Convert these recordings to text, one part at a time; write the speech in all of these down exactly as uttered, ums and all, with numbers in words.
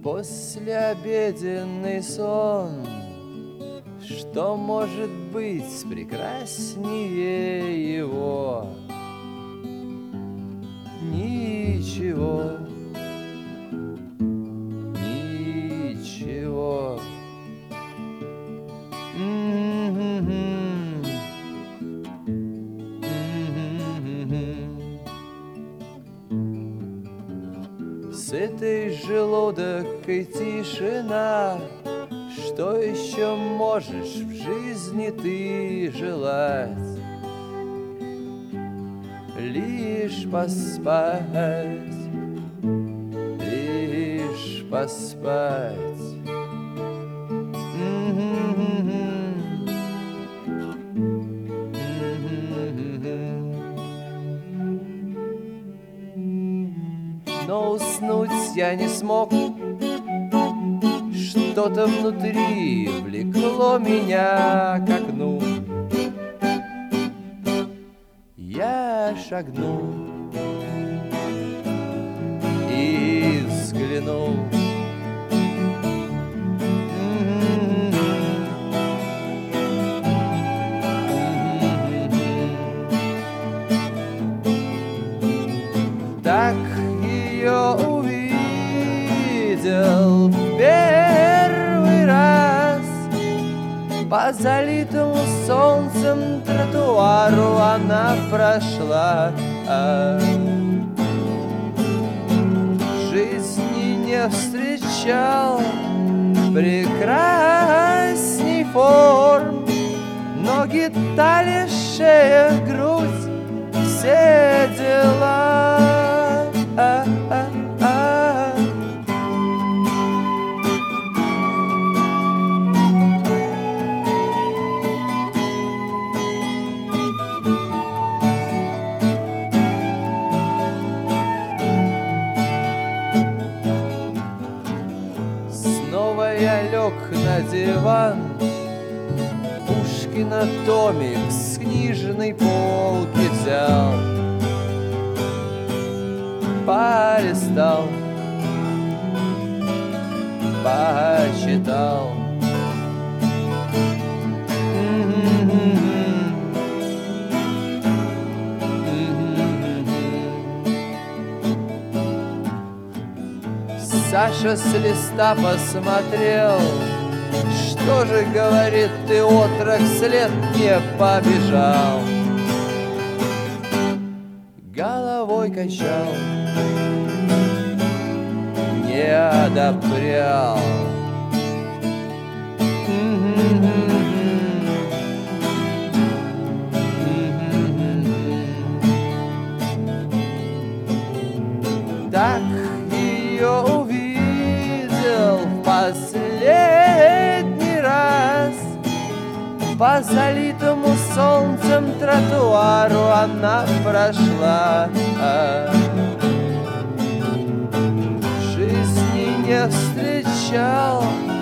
Послеобеденный сон, что может быть прекраснее его? Ничего, ничего. Сытый желудок и тишина, что еще можешь в жизни ты желать? Лишь поспать, лишь поспать. Но уснуть я не смог, что-то внутри влекло меня к окну. Я шагнул и взглянул. Так ее увидел в первый раз. По залитому солнцем тротуару она прошла. В жизни не встречал прекрасней форм. Ноги, талия, шея, грудь, все дела. А-а-а. Снова я лег на диван, Пушкина томик с книжной полки взял, полистал, почитал. Саша с листа посмотрел, что же, говорит, ты, отрок, след не побежал. Головой качал, не одобрял. Так ее увидел в последний раз. По залитому солнцем тротуару она прошла. В жизни не встречал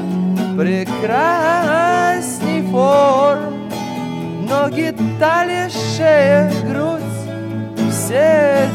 прекрасней форм. Ноги, талия, шея, грудь, все